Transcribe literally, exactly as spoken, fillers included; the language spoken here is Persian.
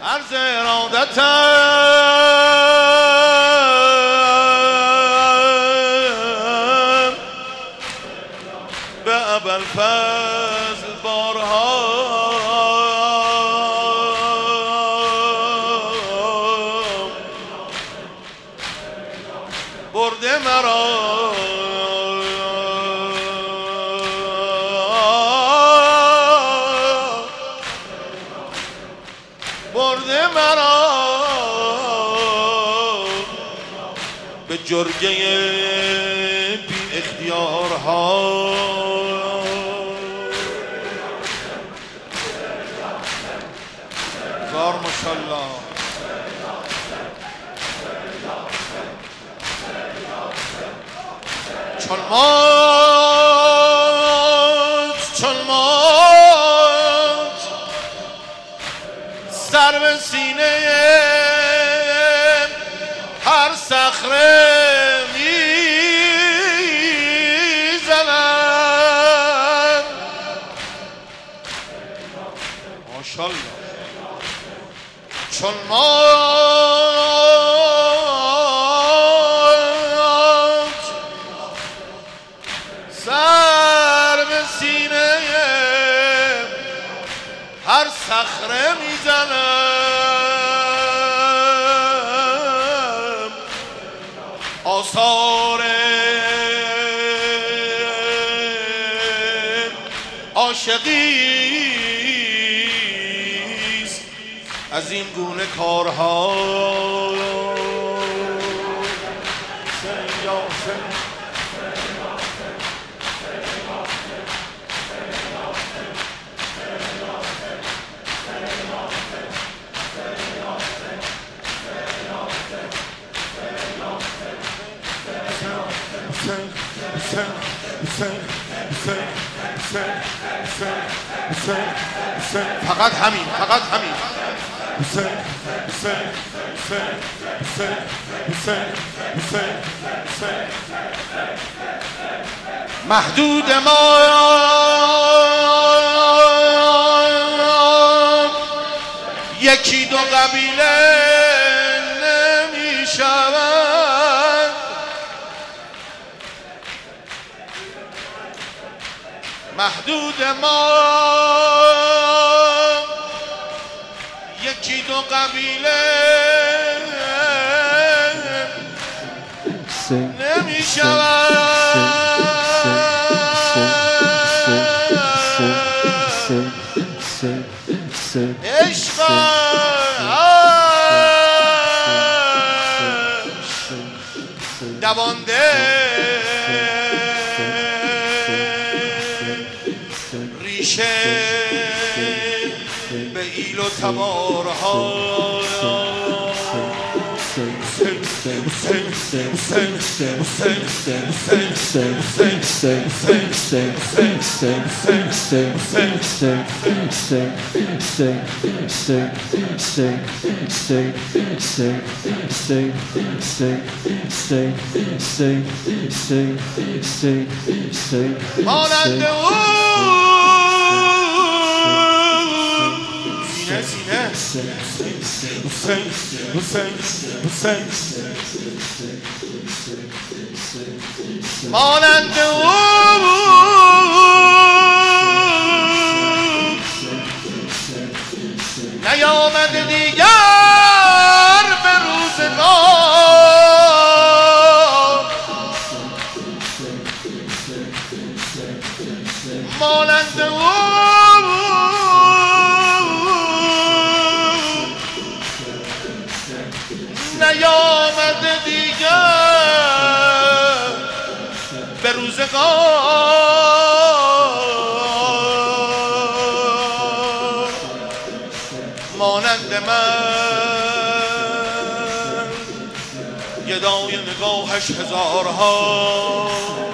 عرض ارادتم به ابوالفضل بارها برده مرا برده مرا به جرگه بی اختیارها زار ماشاءالله چون مات چون مات سر به سینه هر صخره میزنم ماشاءالله چون مات سر به سینه هر صخره میزنم آثار عاشقیست از این گونه کارها فقط همین فقط همین محدود ما یکی دو قبیله نمی شود محدود ما یکی دو قبیله نمی شود عشق دوانده ریشه به ایل و تبارها مانند او سینه سینه حسین حسین حسین مانند او نیامد دیگر به روزگار مانند او نیامد دیگر به روزگار مانند من گدای نگاهش هزارها